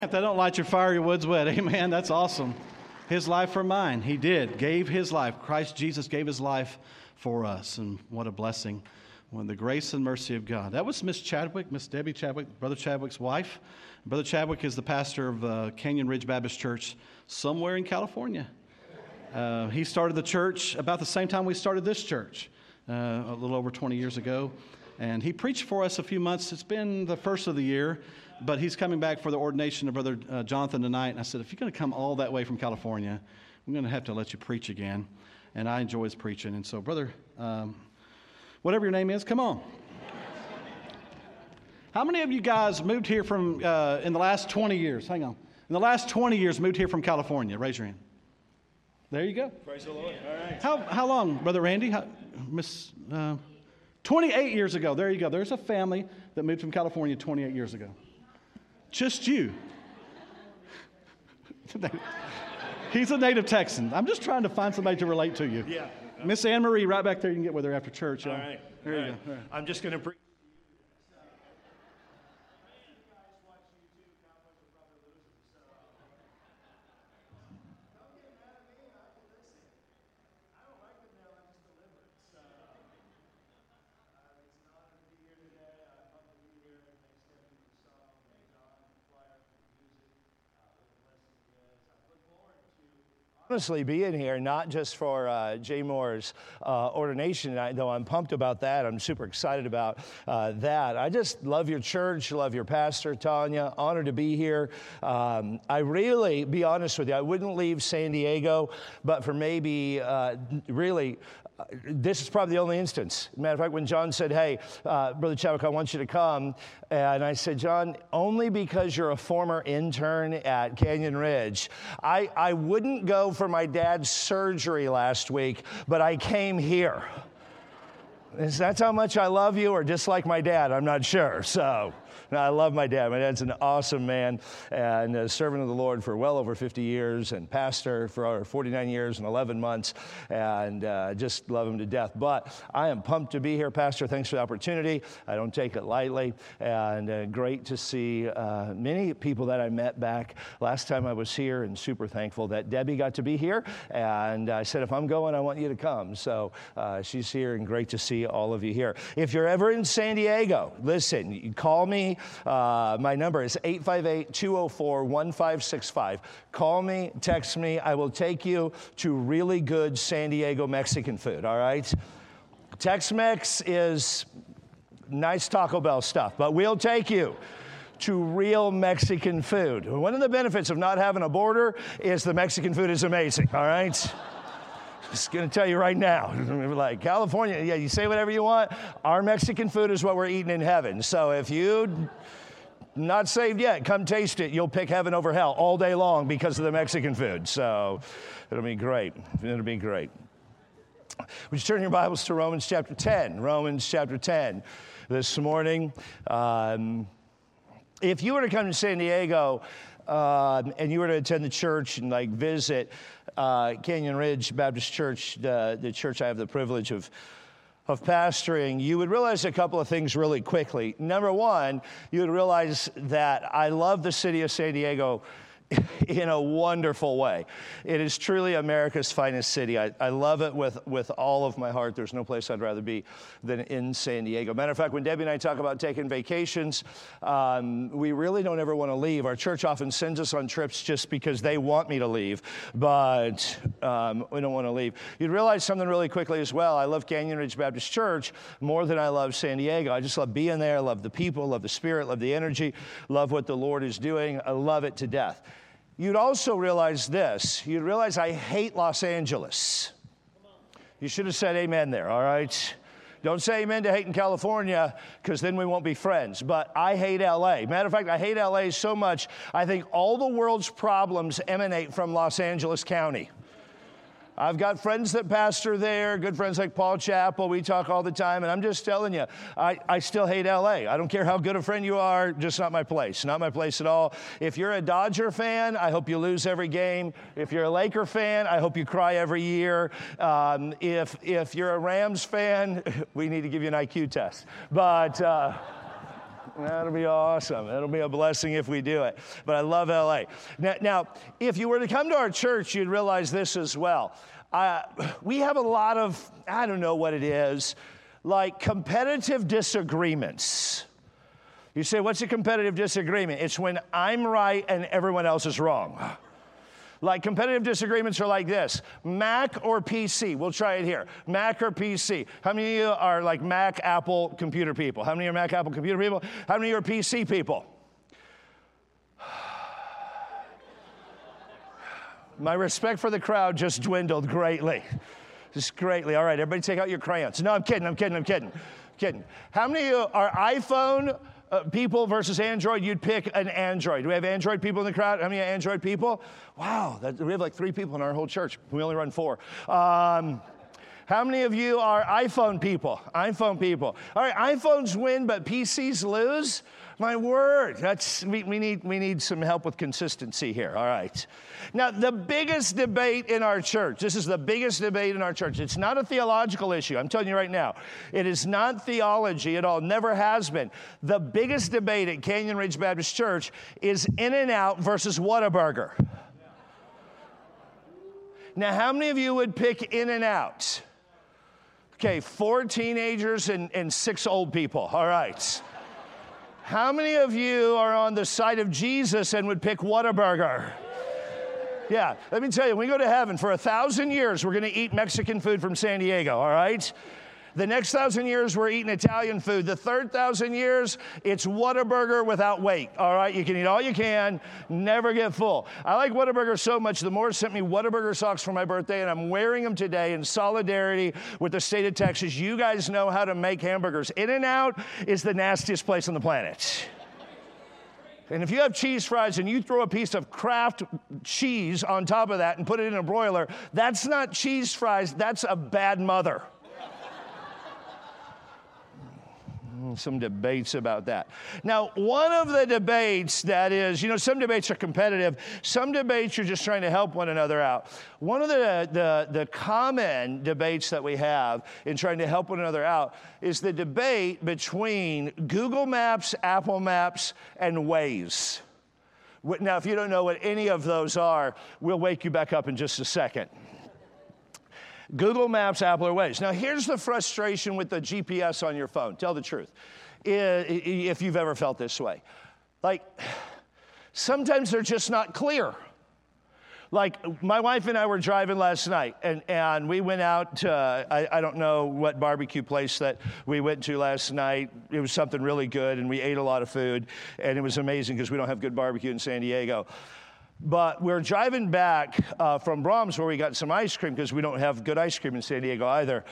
If they don't light your fire, your wood's wet. Amen. That's awesome. His life for mine. He did. Gave his life. Christ Jesus gave his life for us. And what a blessing. When the grace and mercy of God. That was Miss Chadwick, Miss Debbie Chadwick, Brother Chadwick's wife. Brother Chadwick is the pastor of Canyon Ridge Baptist Church somewhere in California. He started the church about the same time we started this church, a little over 20 years ago. And he preached for us a few months. It's been the first of the year, but he's coming back for the ordination of Brother Jonathan tonight. And I said, if you're going to come all that way from California, I'm going to have to let you preach again. And I enjoy his preaching. And so, brother, whatever your name is, come on. How many of you guys moved here from, in the last 20 years? Hang on. In the last 20 years, moved here from California? Raise your hand. There you go. Praise the Lord. All right. How long, Brother Randy? 28 years ago. There you go. There's a family that moved from California 28 years ago. Just you. He's a native Texan. I'm just trying to find somebody to relate to you. Yeah. Miss Anne Marie, right back there. You can get with her after church. All right. There you go. All right. I'm just going to preach. Honestly, being here, not just for Jay Moore's ordination tonight, though I'm pumped about that. I'm super excited about that. I just love your church, love your pastor, Tanya. Honored to be here. I really, be honest with you, I wouldn't leave San Diego, but for maybe this is probably the only instance. Matter of fact, when John said, hey, Brother Chadwick, I want you to come. And I said, John, only because you're a former intern at Canyon Ridge. I wouldn't go for my dad's surgery last week, but I came here. That's how much I love you, or just like my dad, I'm not sure. So, no, I love my dad. My dad's an awesome man and a servant of the Lord for well over 50 years and pastor for 49 years and 11 months, and just love him to death. But I am pumped to be here, Pastor. Thanks for the opportunity. I don't take it lightly, and great to see many people that I met back last time I was here, and super thankful that Debbie got to be here. And I said, if I'm going, I want you to come. So she's here, and great to see all of you here. If you're ever in San Diego, listen, you call me. My number is 858-204-1565. Call me, text me. I will take you to really good San Diego Mexican food, all right? Tex-Mex is nice Taco Bell stuff, but we'll take you to real Mexican food. One of the benefits of not having a border is the Mexican food is amazing, all right? Just going to tell you right now, like California, yeah, you say whatever you want. Our Mexican food is what we're eating in heaven. So if you not saved yet, come taste it. You'll pick heaven over hell all day long because of the Mexican food. So it'll be great. It'll be great. Would you turn your Bibles to Romans chapter 10? Romans chapter 10 this morning. If you were to come to San Diego and you were to attend the church and like visit Canyon Ridge Baptist Church, the church I have the privilege of pastoring, you would realize a couple of things really quickly. Number one, you would realize that I love the city of San Diego in a wonderful way. It is truly America's finest city. I love it with all of my heart. There's no place I'd rather be than in San Diego. Matter of fact, when Debbie and I talk about taking vacations, we really don't ever want to leave. Our church often sends us on trips just because they want me to leave, but we don't want to leave. You'd realize something really quickly as well. I love Canyon Ridge Baptist Church more than I love San Diego. I just love being there. I love the people, love the spirit, love the energy, love what the Lord is doing. I love it to death. You'd also realize this. You'd realize I hate Los Angeles. You should have said amen there, all right? Don't say amen to hating California, because then we won't be friends. But I hate L.A. Matter of fact, I hate L.A. so much, I think all the world's problems emanate from Los Angeles County. I've got friends that pastor there, good friends like Paul Chappell. We talk all the time, and I'm just telling you, I still hate L.A. I don't care how good a friend you are, just not my place. Not my place at all. If you're a Dodger fan, I hope you lose every game. If you're a Laker fan, I hope you cry every year. If you're a Rams fan, we need to give you an IQ test. But That'll be awesome. That'll be a blessing if we do it. But I love LA. Now, if you were to come to our church, you'd realize this as well. We have a lot of, I don't know what it is, like competitive disagreements. You say, what's a competitive disagreement? It's when I'm right and everyone else is wrong. Like competitive disagreements are like this: Mac or PC? We'll try it here. Mac or PC? How many of you are like Mac, Apple computer people? How many are Mac, Apple computer people? How many are PC people? My respect for the crowd just dwindled greatly. Just greatly. All right, everybody take out your crayons. No, I'm kidding. How many of you are iPhone people versus Android? You'd pick an Android. Do we have Android people in the crowd? How many Android people? Wow, we have like 3 people in our whole church. We only run 4. How many of you are iPhone people? All right, iPhones win, but PCs lose? My word, we need some help with consistency here. All right. Now, the biggest debate in our church, this is the biggest debate in our church. It's not a theological issue. I'm telling you right now. It is not theology at all. Never has been. The biggest debate at Canyon Ridge Baptist Church is In-N-Out versus Whataburger. Now, how many of you would pick In-N-Out? Okay, 4 teenagers and 6 old people. All right. How many of you are on the side of Jesus and would pick Whataburger? Yeah, let me tell you, when we go to heaven, for 1,000 years, we're going to eat Mexican food from San Diego, all right? The next 1,000 years, we're eating Italian food. The third 1,000 years, it's Whataburger without weight, all right? You can eat all you can, never get full. I like Whataburger so much, the Moore sent me Whataburger socks for my birthday, and I'm wearing them today in solidarity with the state of Texas. You guys know how to make hamburgers. In-N-Out is the nastiest place on the planet. And if you have cheese fries and you throw a piece of Kraft cheese on top of that and put it in a broiler, that's not cheese fries, that's a bad mother. Some debates about that. Now, one of the debates that is, some debates are competitive. Some debates you're just trying to help one another out. One of the common debates that we have in trying to help one another out is the debate between Google Maps, Apple Maps, and Waze. Now, if you don't know what any of those are, we'll wake you back up in just a second. Google Maps, Apple, or Waze. Now, here's the frustration with the GPS on your phone. Tell the truth, if you've ever felt this way. Like, sometimes they're just not clear. Like, my wife and I were driving last night, and we went out to, I don't know what barbecue place that we went to last night. It was something really good, and we ate a lot of food, and it was amazing because we don't have good barbecue in San Diego. But we're driving back from Brahms where we got some ice cream because we don't have good ice cream in San Diego either.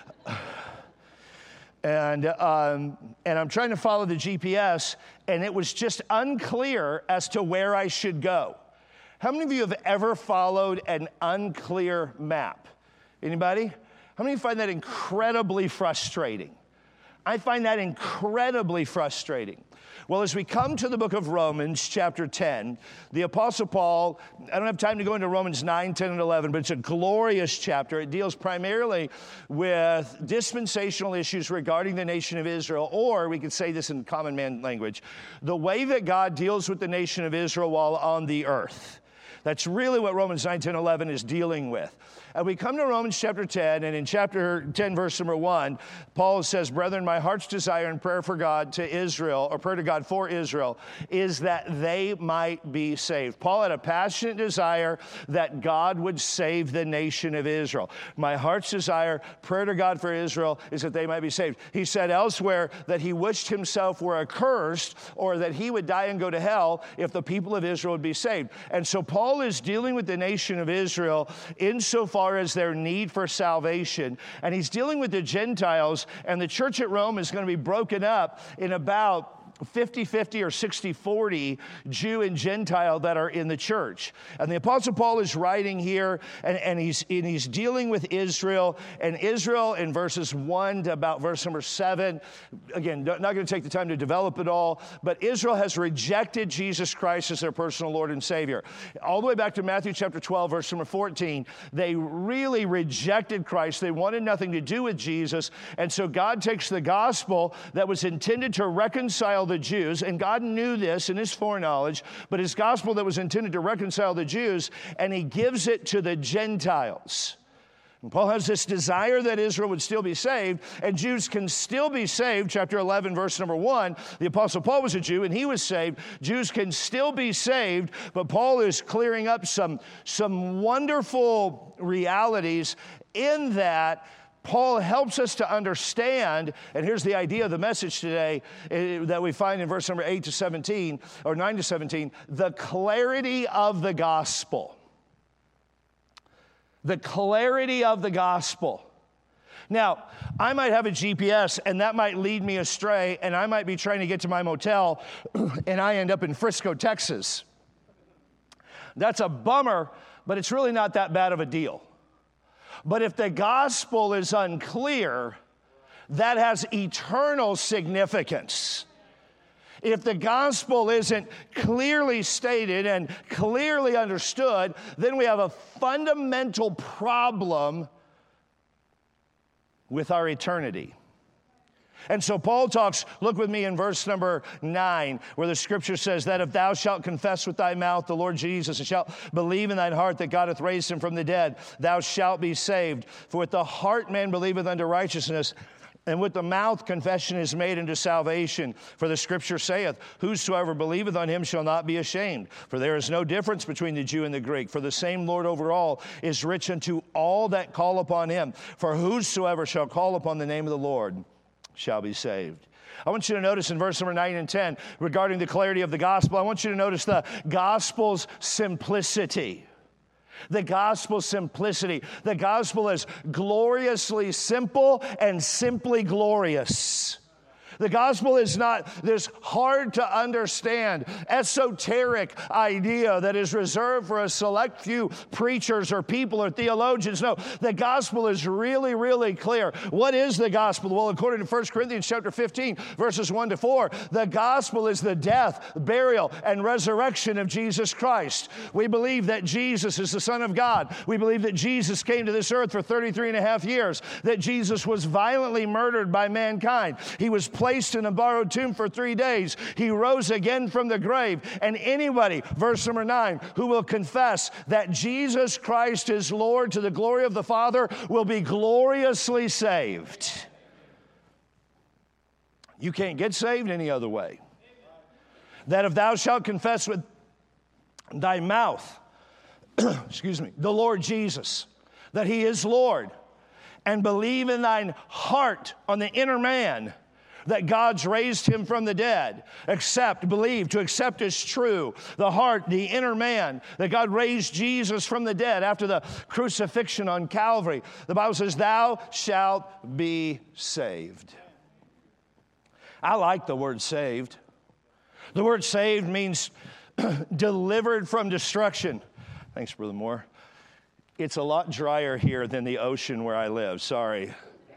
And I'm trying to follow the GPS, and it was just unclear as to where I should go. How many of you have ever followed an unclear map? Anybody? How many of you find that incredibly frustrating? I find that incredibly frustrating. Well, as we come to the book of Romans, chapter 10, the Apostle Paul, I don't have time to go into Romans 9, 10, and 11, but it's a glorious chapter. It deals primarily with dispensational issues regarding the nation of Israel, or we could say this in common man language, the way that God deals with the nation of Israel while on the earth. That's really what Romans 9, 10, 11 is dealing with. And we come to Romans chapter 10, and in chapter 10, verse number 1, Paul says, "Brethren, my heart's desire and prayer for God to Israel, or prayer to God for Israel, is that they might be saved." Paul had a passionate desire that God would save the nation of Israel. My heart's desire, prayer to God for Israel, is that they might be saved. He said elsewhere that he wished himself were accursed, or that he would die and go to hell if the people of Israel would be saved. And so Paul is dealing with the nation of Israel insofar as their need for salvation. And he's dealing with the Gentiles, and the church at Rome is going to be broken up in about 50-50 or 60-40 Jew and Gentile that are in the church. And the Apostle Paul is writing here, and he's dealing with Israel. And Israel in verses 1 to about verse number 7, again, not going to take the time to develop it all, but Israel has rejected Jesus Christ as their personal Lord and Savior. All the way back to Matthew chapter 12, verse number 14, they really rejected Christ. They wanted nothing to do with Jesus. And so God takes the gospel that was intended to reconcile the Jews, and God knew this in his foreknowledge, but his gospel that was intended to reconcile the Jews, and he gives it to the Gentiles. And Paul has this desire that Israel would still be saved, and Jews can still be saved. Chapter 11, verse number 1, the Apostle Paul was a Jew, and he was saved. Jews can still be saved, but Paul is clearing up some wonderful realities in that Paul helps us to understand, and here's the idea of the message today that we find in verse number 8 to 17, or 9 to 17, the clarity of the gospel. The clarity of the gospel. Now, I might have a GPS, and that might lead me astray, and I might be trying to get to my motel, and I end up in Frisco, Texas. That's a bummer, but it's really not that bad of a deal. But if the gospel is unclear, that has eternal significance. If the gospel isn't clearly stated and clearly understood, then we have a fundamental problem with our eternity. And so Paul talks, look with me in verse number 9, where the scripture says that if thou shalt confess with thy mouth the Lord Jesus, and shalt believe in thine heart that God hath raised him from the dead, thou shalt be saved. For with the heart man believeth unto righteousness, and with the mouth confession is made unto salvation. For the scripture saith, whosoever believeth on him shall not be ashamed. For there is no difference between the Jew and the Greek. For the same Lord over all is rich unto all that call upon him. For whosoever shall call upon the name of the Lord shall be saved. I want you to notice in verse number 9 and 10, regarding the clarity of the gospel, I want you to notice the gospel's simplicity. The gospel simplicity. The gospel is gloriously simple and simply glorious. The gospel is not this hard to understand, esoteric idea that is reserved for a select few preachers or people or theologians. No, the gospel is really, really clear. What is the gospel? Well, according to 1 Corinthians chapter 15, verses 1 to 4, the gospel is the death, burial, and resurrection of Jesus Christ. We believe that Jesus is the Son of God. We believe that Jesus came to this earth for 33 and a half years, that Jesus was violently murdered by mankind. He was placed in a borrowed tomb for 3 days. He rose again from the grave. And anybody, verse number 9, who will confess that Jesus Christ is Lord to the glory of the Father will be gloriously saved. You can't get saved any other way. That if thou shalt confess with thy mouth, the Lord Jesus, that he is Lord, and believe in thine heart on the inner man that God's raised him from the dead. Believe, to accept is true. The heart, the inner man, that God raised Jesus from the dead after the crucifixion on Calvary. The Bible says, thou shalt be saved. I like the word saved. The word saved means delivered from destruction. Thanks, Brother Moore. It's a lot drier here than the ocean where I live. Sorry.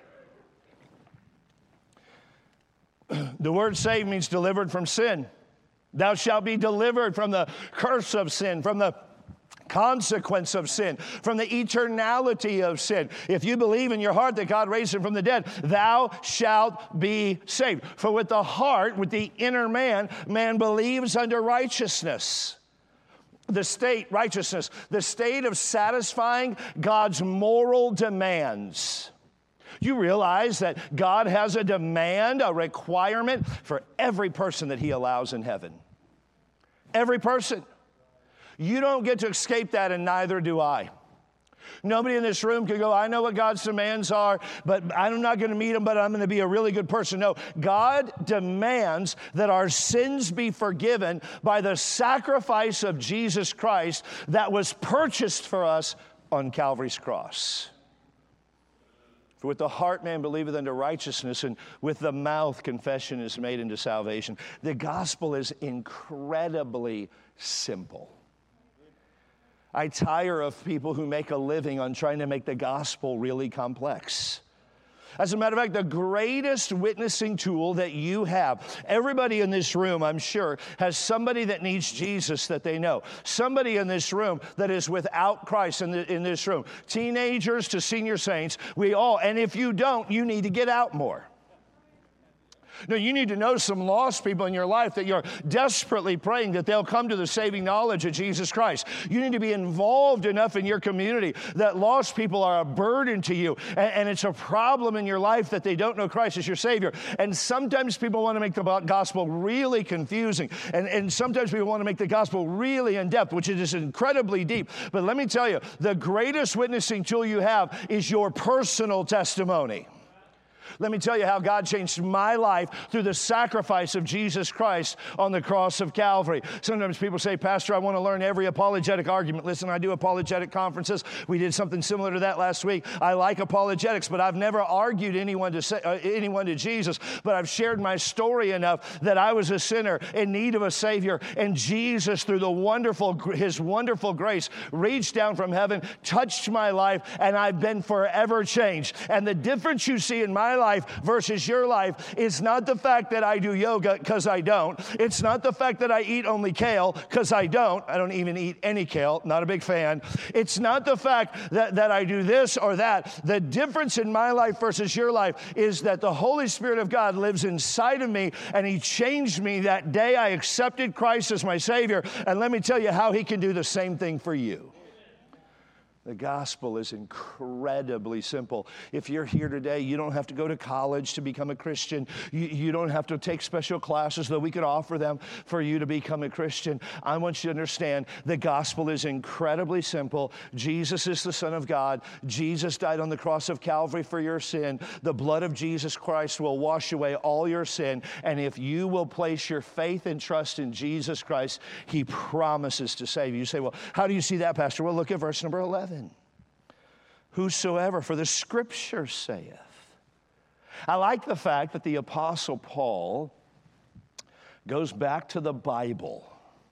The word saved means delivered from sin. Thou shalt be delivered from the curse of sin, from the consequence of sin, from the eternality of sin. If you believe in your heart that God raised him from the dead, thou shalt be saved. For with the heart, with the inner man, man believes unto righteousness. The state, righteousness, the state of satisfying God's moral demands. You realize that God has a demand, a requirement for every person that he allows in heaven. Every person. You don't get to escape that, and neither do I. Nobody in this room can go, I know what God's demands are, but I'm not going to meet them, but I'm going to be a really good person. No, God demands that our sins be forgiven by the sacrifice of Jesus Christ that was purchased for us on Calvary's cross. For with the heart man believeth unto righteousness, and with the mouth confession is made unto salvation. The gospel is incredibly simple. I tire of people who make a living on trying to make the gospel really complex. As a matter of fact, the greatest witnessing tool that you have, everybody in this room, I'm sure, has somebody that needs Jesus that they know. Somebody in this room that is without Christ in this room. Teenagers to senior saints, we all, and if you don't, you need to get out more. No, you need to know some lost people in your life that you're desperately praying that they'll come to the saving knowledge of Jesus Christ. You need to be involved enough in your community that lost people are a burden to you, and it's a problem in your life that they don't know Christ as your Savior. And sometimes people want to make the gospel really confusing, and sometimes people want to make the gospel really in-depth, which is incredibly deep. But let me tell you, the greatest witnessing tool you have is your personal testimony. Let me tell you how God changed my life through the sacrifice of Jesus Christ on the cross of Calvary. Sometimes people say, Pastor, I want to learn every apologetic argument. Listen, I do apologetic conferences. We did something similar to that last week. I like apologetics, but I've never argued anyone to Jesus. But I've shared my story enough that I was a sinner in need of a Savior, and Jesus, through His wonderful grace, reached down from heaven, touched my life, and I've been forever changed. And the difference you see in my life versus your life is not the fact that I do yoga, because I don't. It's not the fact that I eat only kale, because I don't. I don't even eat any kale, not a big fan. It's not the fact that I do this or that. The difference in my life versus your life is that the Holy Spirit of God lives inside of me, and He changed me that day I accepted Christ as my Savior. And let me tell you how He can do the same thing for you. The gospel is incredibly simple. If you're here today, you don't have to go to college to become a Christian. You don't have to take special classes, though we could offer them for you to become a Christian. I want you to understand the gospel is incredibly simple. Jesus is the Son of God. Jesus died on the cross of Calvary for your sin. The blood of Jesus Christ will wash away all your sin. And if you will place your faith and trust in Jesus Christ, He promises to save you. You say, well, how do you see that, Pastor? Well, look at verse number 11. Whosoever, for the Scripture saith. I like the fact that the Apostle Paul goes back to the Bible.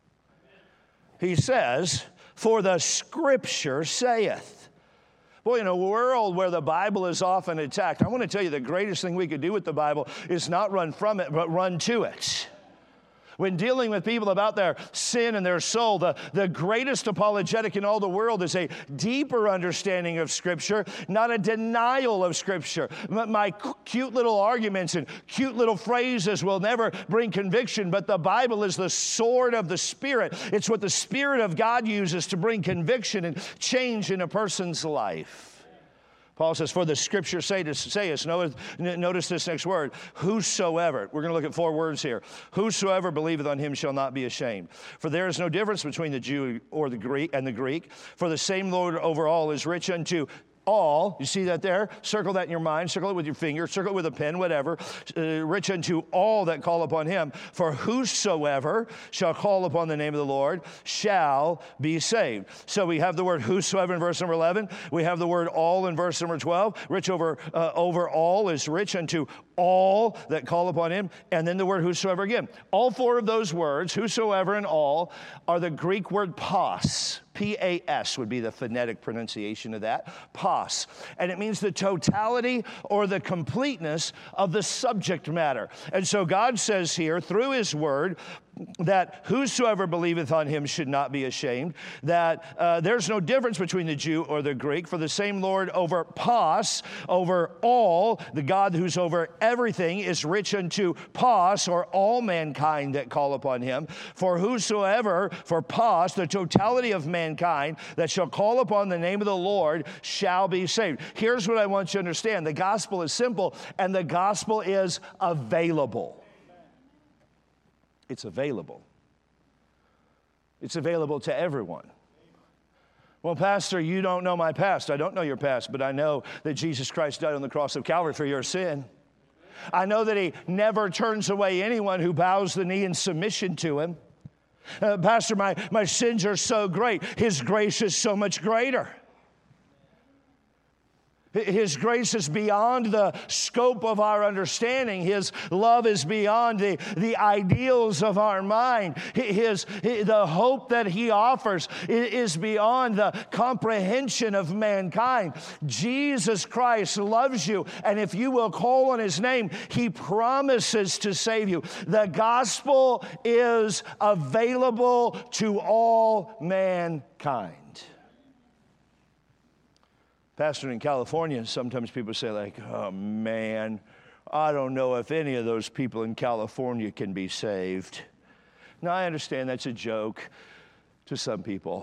He says, for the Scripture saith. Boy, in a world where the Bible is often attacked, I want to tell you the greatest thing we could do with the Bible is not run from it, but run to it. When dealing with people about their sin and their soul, the greatest apologetic in all the world is a deeper understanding of Scripture, not a denial of Scripture. My cute little arguments and cute little phrases will never bring conviction, but the Bible is the sword of the Spirit. It's what the Spirit of God uses to bring conviction and change in a person's life. Paul says, for the Scripture saith. Notice this next word, whosoever. We're going to look at 4 words here. Whosoever believeth on Him shall not be ashamed. For there is no difference between the Jew or the Greek, for the same Lord over all is rich unto all. You see that there? Circle that in your mind. Circle it with your finger. Circle it with a pen, whatever. Rich unto all that call upon Him. For whosoever shall call upon the name of the Lord shall be saved. So we have the word whosoever in verse number 11. We have the word all in verse number 12. Rich over all is rich unto all that call upon Him. And then the word whosoever again. All 4 of those words, whosoever and all, are the Greek word pas. P-A-S would be the phonetic pronunciation of that. Pas. And it means the totality or the completeness of the subject matter. And so God says here, through His word, that whosoever believeth on Him should not be ashamed, that there's no difference between the Jew or the Greek, for the same Lord over pas, over all, the God who's over everything, is rich unto pas, or all mankind that call upon Him. For whosoever, for pas, the totality of mankind that shall call upon the name of the Lord shall be saved. Here's what I want you to understand. The gospel is simple, and the gospel is available. It's available. It's available to everyone. Well, Pastor, you don't know my past. I don't know your past, but I know that Jesus Christ died on the cross of Calvary for your sin. I know that He never turns away anyone who bows the knee in submission to Him. Pastor, my sins are so great. His grace is so much greater. His grace is beyond the scope of our understanding. His love is beyond the ideals of our mind. The hope that He offers is beyond the comprehension of mankind. Jesus Christ loves you, and if you will call on His name, He promises to save you. The gospel is available to all mankind. Pastor, in California, sometimes people say like, oh man, I don't know if any of those people in California can be saved. Now, I understand that's a joke to some people.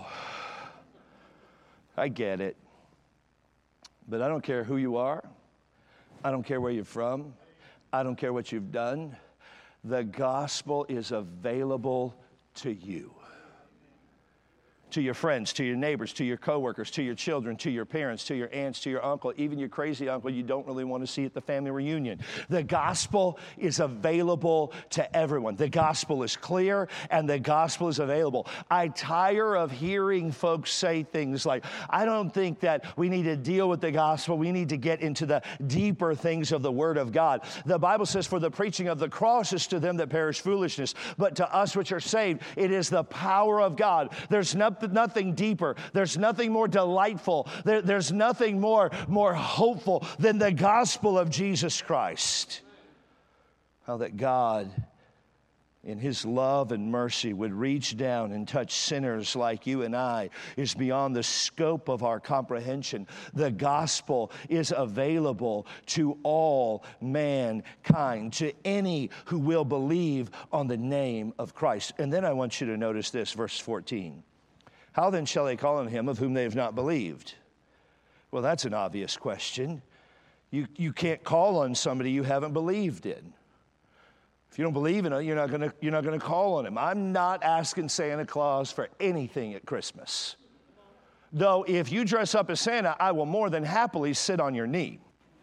I get it. But I don't care who you are. I don't care where you're from. I don't care what you've done. The gospel is available to you. To your friends, to your neighbors, to your coworkers, to your children, to your parents, to your aunts, to your uncle, even your crazy uncle you don't really want to see at the family reunion. The gospel is available to everyone. The gospel is clear and the gospel is available. I tire of hearing folks say things like, I don't think that we need to deal with the gospel. We need to get into the deeper things of the Word of God. The Bible says, for the preaching of the cross is to them that perish foolishness, but to us which are saved, it is the power of God. There's nothing deeper. There's nothing more delightful. There's nothing more hopeful than the gospel of Jesus Christ. How that God, in His love and mercy, would reach down and touch sinners like you and I is beyond the scope of our comprehension. The gospel is available to all mankind, to any who will believe on the name of Christ. And then I want you to notice this, verse 14. How then shall they call on Him of whom they have not believed? Well, that's an obvious question. You can't call on somebody you haven't believed in. If you don't believe in it, you're not going to call on Him. I'm not asking Santa Claus for anything at Christmas. Though if you dress up as Santa, I will more than happily sit on your knee.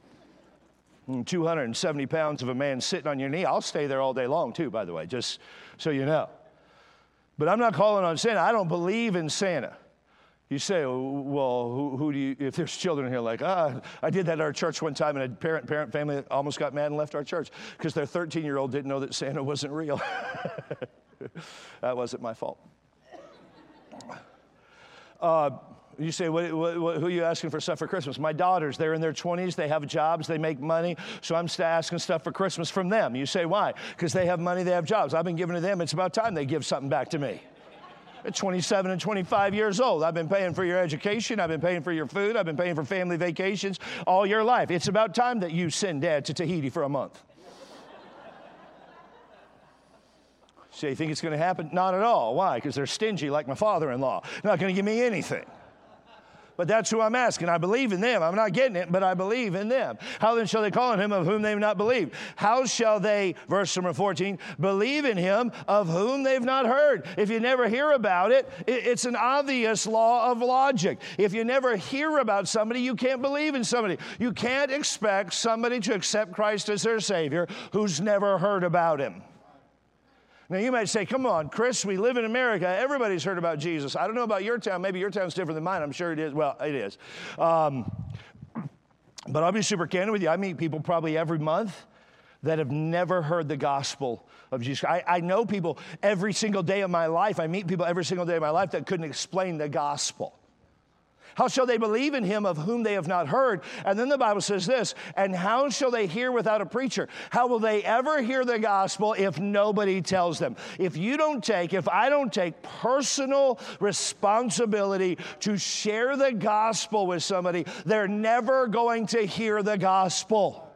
270 pounds of a man sitting on your knee. I'll stay there all day long too, by the way, just so you know. But I'm not calling on Santa. I don't believe in Santa. You say, well, who do you, if there's children here like, I did that at our church one time, and a parent family almost got mad and left our church because their 13-year-old didn't know that Santa wasn't real. That wasn't my fault. You say, who are you asking for stuff for Christmas? My daughters, they're in their 20s, they have jobs, they make money, so I'm asking stuff for Christmas from them. You say, why? Because they have money, they have jobs. I've been giving to them. It's about time they give something back to me. At 27 and 25 years old, I've been paying for your education, I've been paying for your food, I've been paying for family vacations all your life. It's about time that you send Dad to Tahiti for a month. So you think it's going to happen? Not at all. Why? Because they're stingy like my father-in-law. Not going to give me anything. But that's who I'm asking. I believe in them. I'm not getting it, but I believe in them. How then shall they call on Him of whom they have not believed? How shall they, verse number 14, believe in Him of whom they've not heard? If you never hear about it, it's an obvious law of logic. If you never hear about somebody, you can't believe in somebody. You can't expect somebody to accept Christ as their Savior who's never heard about Him. Now, you might say, come on, Chris, we live in America. Everybody's heard about Jesus. I don't know about your town. Maybe your town's different than mine. I'm sure it is. Well, it is. But I'll be super candid with you. I meet people probably every month that have never heard the gospel of Jesus. I know people every single day of my life. I meet people every single day of my life that couldn't explain the gospel. How shall they believe in Him of whom they have not heard? And then the Bible says this, and how shall they hear without a preacher? How will they ever hear the gospel if nobody tells them? If I don't take personal responsibility to share the gospel with somebody, they're never going to hear the gospel.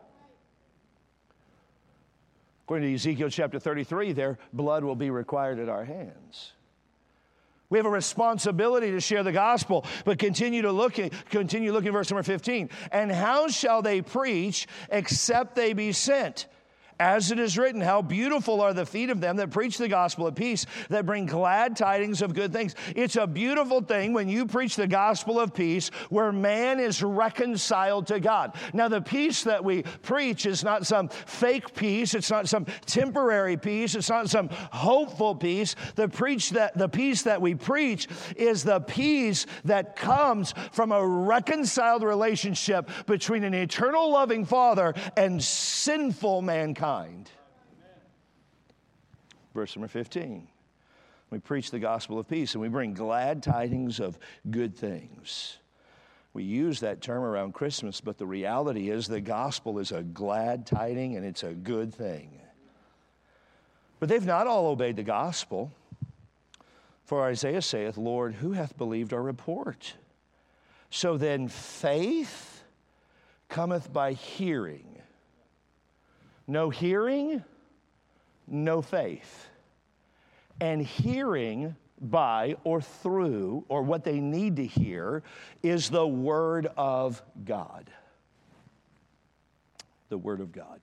According to Ezekiel chapter 33, their blood will be required at our hands. We have a responsibility to share the gospel, but continue looking verse number 15. And how shall they preach except they be sent? As it is written, how beautiful are the feet of them that preach the gospel of peace, that bring glad tidings of good things. It's a beautiful thing when you preach the gospel of peace where man is reconciled to God. Now, the peace that we preach is not some fake peace. It's not some temporary peace. It's not some hopeful peace. The peace that we preach is the peace that comes from a reconciled relationship between an eternal loving Father and sinful mankind. Verse number 15. We preach the gospel of peace and we bring glad tidings of good things. We use that term around Christmas, but the reality is the gospel is a glad tiding and it's a good thing. But they've not all obeyed the gospel. For Isaiah saith, Lord, who hath believed our report? So then faith cometh by hearing. No hearing, no faith. And hearing by or through, or what they need to hear, is the Word of God. The Word of God.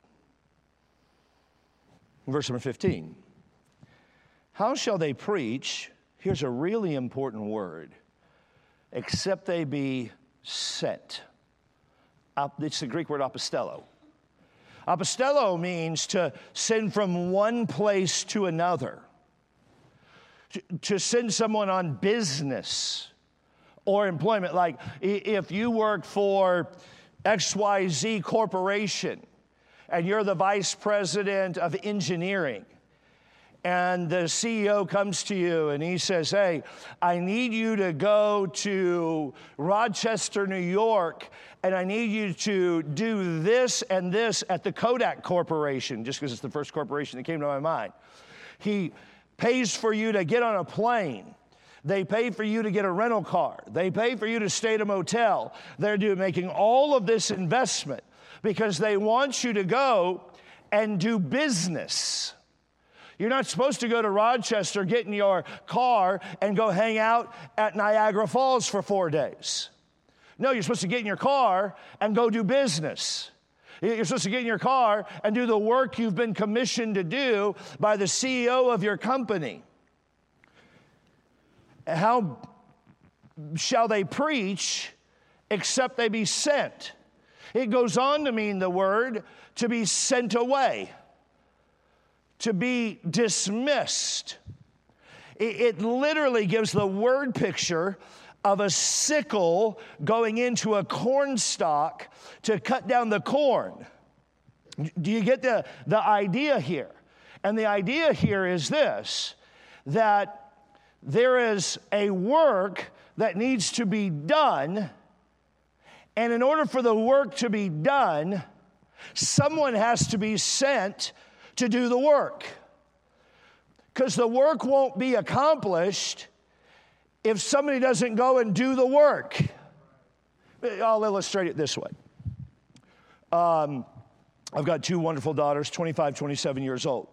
Verse number 15. How shall they preach? Here's a really important word. Except they be sent. It's the Greek word apostello. Apostello means to send from one place to another. To send someone on business or employment. Like if you work for XYZ Corporation and you're the vice president of engineering, and the CEO comes to you and he says, hey, I need you to go to Rochester, New York, and I need you to do this and this at the Kodak Corporation, just because it's the first corporation that came to my mind. He pays for you to get on a plane. They pay for you to get a rental car. They pay for you to stay at a motel. They're making all of this investment because they want you to go and do business. You're not supposed to go to Rochester, get in your car, and go hang out at Niagara Falls for 4 days. No, you're supposed to get in your car and go do business. You're supposed to get in your car and do the work you've been commissioned to do by the CEO of your company. How shall they preach except they be sent? It goes on to mean the word to be sent away, to be dismissed. It literally gives the word picture of a sickle going into a corn stalk to cut down the corn. Do you get the idea here? And the idea here is this, that there is a work that needs to be done, and in order for the work to be done, someone has to be sent to do the work. Because the work won't be accomplished if somebody doesn't go and do the work. I'll illustrate it this way. I've got 2 wonderful daughters, 25, 27 years old.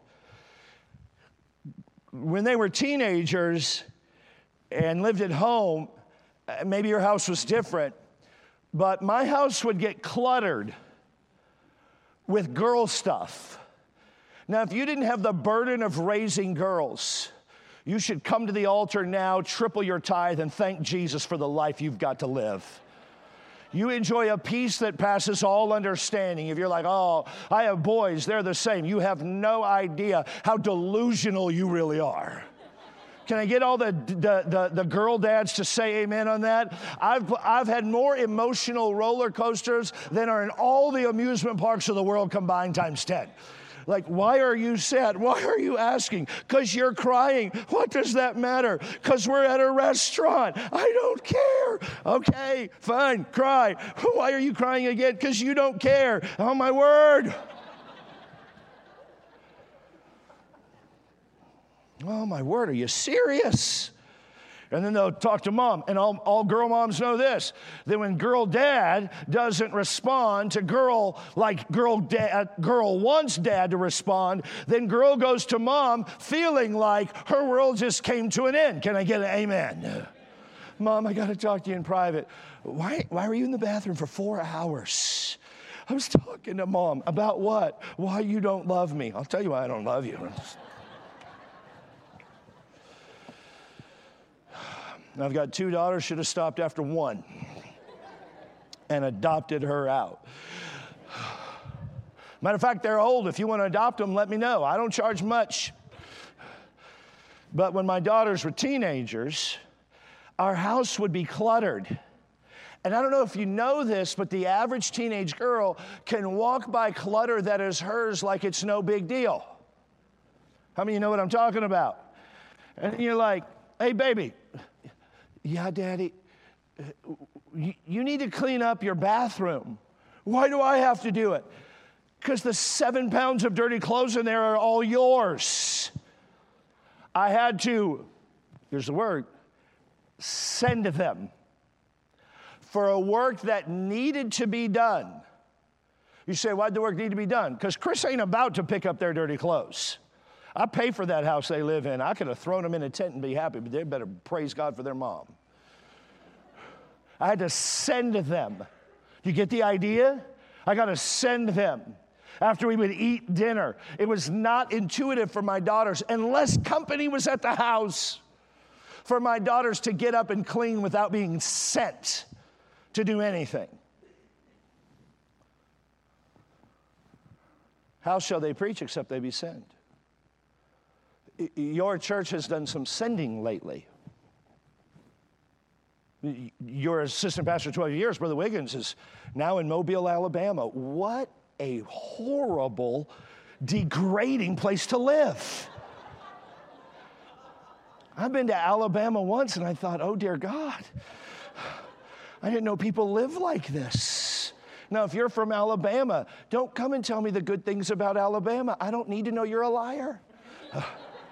When they were teenagers and lived at home, maybe your house was different, but my house would get cluttered with girl stuff. Now, if you didn't have the burden of raising girls, you should come to the altar now, triple your tithe, and thank Jesus for the life you've got to live. You enjoy a peace that passes all understanding. If you're like, oh, I have boys, they're the same. You have no idea how delusional you really are. Can I get all the girl dads to say amen on that? I've had more emotional roller coasters than are in all the amusement parks of the world combined times 10. Like, why are you sad? Why are you asking? Because you're crying. What does that matter? Because we're at a restaurant. I don't care. Okay, fine, cry. Why are you crying again? Because you don't care. Oh, my word. Oh, my word, are you serious? And then they'll talk to mom. And all girl moms know this. That when girl dad doesn't respond to girl like girl wants dad to respond, then girl goes to mom feeling like her world just came to an end. Can I get an amen? Mom, I got to talk to you in private. Why were you in the bathroom for 4 hours? I was talking to mom. About what? Why you don't love me. I'll tell you why I don't love you. I've got 2 daughters, should have stopped after 1 and adopted her out. Matter of fact, they're old. If you want to adopt them, let me know. I don't charge much. But when my daughters were teenagers, our house would be cluttered. And I don't know if you know this, but the average teenage girl can walk by clutter that is hers like it's no big deal. How many of you know what I'm talking about? And you're like, hey, baby. Yeah, Daddy, you need to clean up your bathroom. Why do I have to do it? Because the 7 pounds of dirty clothes in there are all yours. I had to, here's the word, send them for a work that needed to be done. You say, why'd the work need to be done? Because Chris ain't about to pick up their dirty clothes. I pay for that house they live in. I could have thrown them in a tent and be happy, but they better praise God for their mom. I had to send them. You get the idea? I got to send them. After we would eat dinner, it was not intuitive for my daughters, unless company was at the house, for my daughters to get up and clean without being sent to do anything. How shall they preach except they be sent? Your church has done some sending lately. Your assistant pastor 12 years, Brother Wiggins, is now in Mobile, Alabama. What a horrible, degrading place to live. I've been to Alabama once and I thought, oh dear God, I didn't know people live like this. Now, if you're from Alabama, don't come and tell me the good things about Alabama. I don't need to know you're a liar. I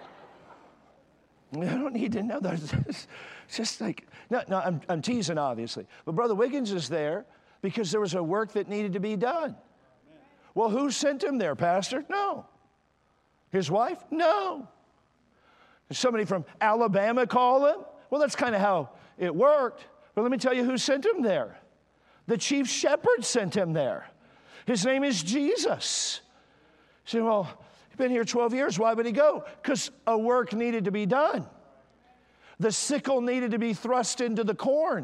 don't need to know that. It's just like, no, I'm teasing, obviously. But Brother Wiggins is there because there was a work that needed to be done. Well, who sent him there, Pastor? No. His wife? No. Did somebody from Alabama call him? Well, that's kind of how it worked. But let me tell you who sent him there. The chief shepherd sent him there. His name is Jesus. You say, well, he's been here 12 years. Why would he go? Because a work needed to be done. The sickle needed to be thrust into the corn.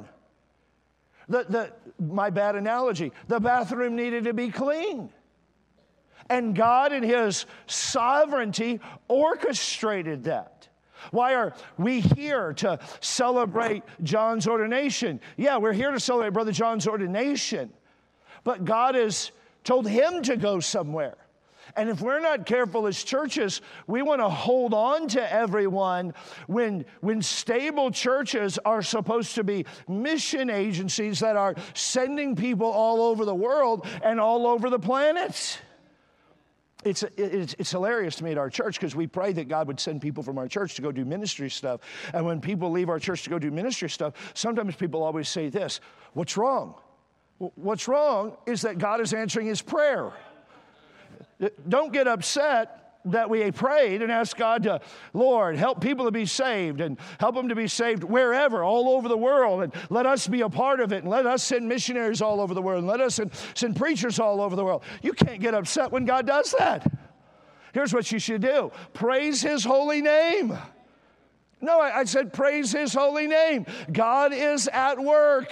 My bad analogy. The bathroom needed to be clean. And God in his sovereignty orchestrated that. Why are we here to celebrate John's ordination? Yeah, we're here to celebrate Brother John's ordination. But God has told him to go somewhere. And if we're not careful as churches, we want to hold on to everyone when stable churches are supposed to be mission agencies that are sending people all over the world and all over the planet. It's hilarious to me at our church because we pray that God would send people from our church to go do ministry stuff. And when people leave our church to go do ministry stuff, sometimes people always say this, what's wrong? What's wrong is that God is answering his prayer. Don't get upset that we prayed and asked God to, Lord, help people to be saved and help them to be saved wherever, all over the world. And let us be a part of it. And let us send missionaries all over the world. And let us send preachers all over the world. You can't get upset when God does that. Here's what you should do. Praise his holy name. No, I said praise his holy name. God is at work.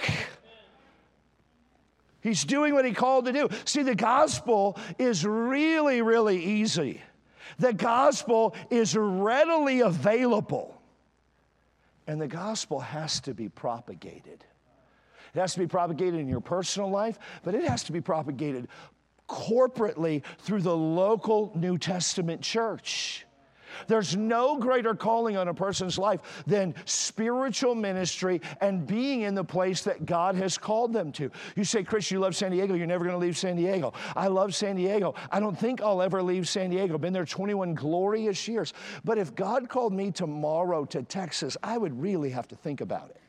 He's doing what he called to do. See, the gospel is really, really easy. The gospel is readily available. And the gospel has to be propagated. It has to be propagated in your personal life, but it has to be propagated corporately through the local New Testament church. There's no greater calling on a person's life than spiritual ministry and being in the place that God has called them to. You say, Chris, you love San Diego. You're never going to leave San Diego. I love San Diego. I don't think I'll ever leave San Diego. Been there 21 glorious years. But if God called me tomorrow to Texas, I would really have to think about it.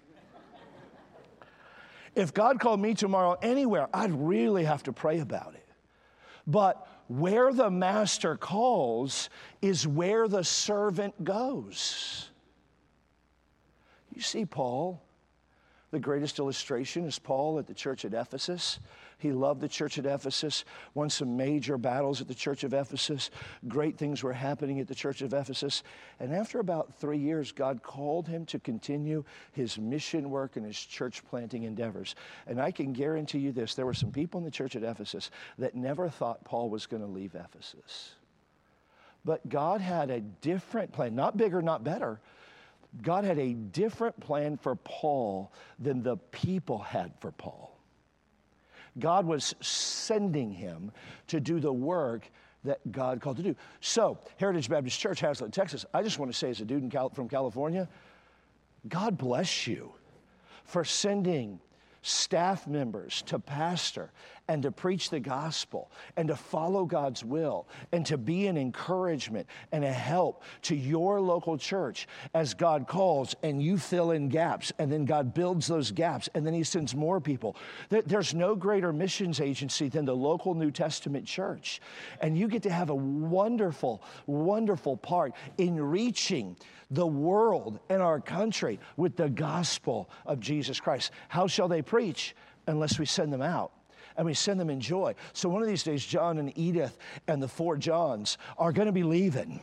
If God called me tomorrow anywhere, I'd really have to pray about it. But where the master calls is where the servant goes. You see Paul, the greatest illustration is Paul at the church at Ephesus. He loved the church at Ephesus, won some major battles at the church of Ephesus. Great things were happening at the church of Ephesus. And after about 3 years, God called him to continue his mission work and his church planting endeavors. And I can guarantee you this, there were some people in the church at Ephesus that never thought Paul was going to leave Ephesus. But God had a different plan, not bigger, not better. God had a different plan for Paul than the people had for Paul. God was sending him to do the work that God called to do. So, Heritage Baptist Church, Haslett, Texas, I just want to say as a dude from California, God bless you for sending staff members to pastor and to preach the gospel and to follow God's will and to be an encouragement and a help to your local church as God calls and you fill in gaps, and then God builds those gaps, and then he sends more people. There's no greater missions agency than the local New Testament church. And you get to have a wonderful, wonderful part in reaching the world and our country with the gospel of Jesus Christ. How shall they preach unless we send them out? And we send them in joy. So one of these days, John and Edith and the 4 Johns are going to be leaving.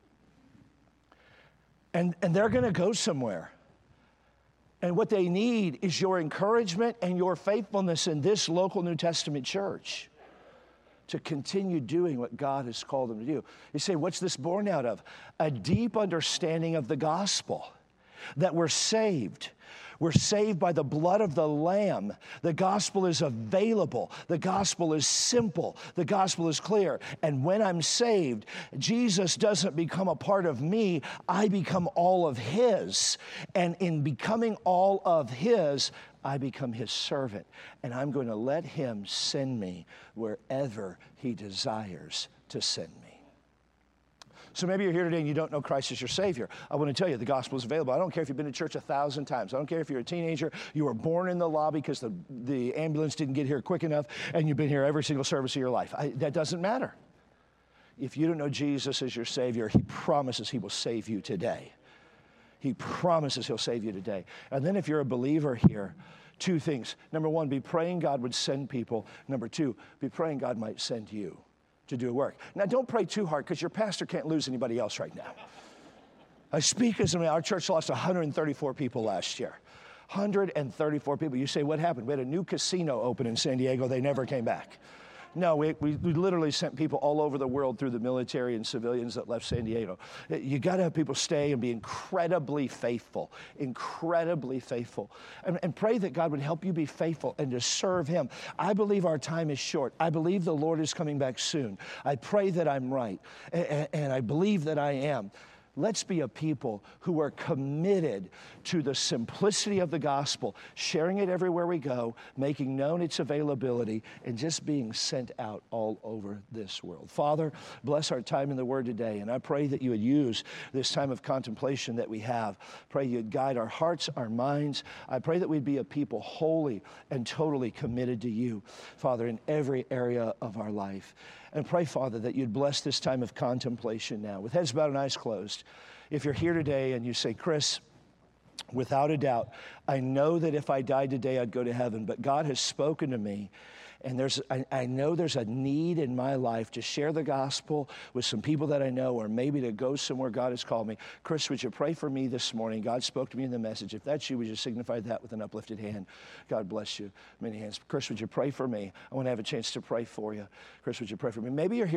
And they're going to go somewhere. And what they need is your encouragement and your faithfulness in this local New Testament church to continue doing what God has called them to do. You say, what's this born out of? A deep understanding of the gospel, that we're saved. We're saved by the blood of the Lamb. The gospel is available. The gospel is simple. The gospel is clear. And when I'm saved, Jesus doesn't become a part of me. I become all of his. And in becoming all of his, I become his servant. And I'm going to let him send me wherever he desires to send me. So maybe you're here today and you don't know Christ as your Savior. I want to tell you, the gospel is available. I don't care if you've been to church 1,000 times. I don't care if you're a teenager, you were born in the lobby because the ambulance didn't get here quick enough, and you've been here every single service of your life. That doesn't matter. If you don't know Jesus as your Savior, he promises he will save you today. He promises he'll save you today. And then if you're a believer here, 2 things. Number 1, be praying God would send people. Number 2, be praying God might send you to do work. Now, don't pray too hard, because your pastor can't lose anybody else right now. I speak as our church lost 134 people last year. 134 people. You say, what happened? We had a new casino open in San Diego. They never came back. No, we literally sent people all over the world through the military and civilians that left San Diego. You got to have people stay and be incredibly faithful, and pray that God would help you be faithful and to serve him. I believe our time is short. I believe the Lord is coming back soon. I pray that I'm right, and I believe that I am. Let's be a people who are committed to the simplicity of the gospel, sharing it everywhere we go, making known its availability, and just being sent out all over this world. Father, bless our time in the Word today, and I pray that you would use this time of contemplation that we have. Pray you'd guide our hearts, our minds. I pray that we'd be a people wholly and totally committed to you, Father, in every area of our life. And pray, Father, that you'd bless this time of contemplation now. With heads bowed and eyes closed, if you're here today and you say, Chris, without a doubt, I know that if I died today, I'd go to heaven, but God has spoken to me, and I know there's a need in my life to share the gospel with some people that I know, or maybe to go somewhere God has called me. Chris, would you pray for me this morning? God spoke to me in the message. If that's you, would you signify that with an uplifted hand? God bless you. Many hands. Chris, would you pray for me? I want to have a chance to pray for you. Chris, would you pray for me? Maybe you're here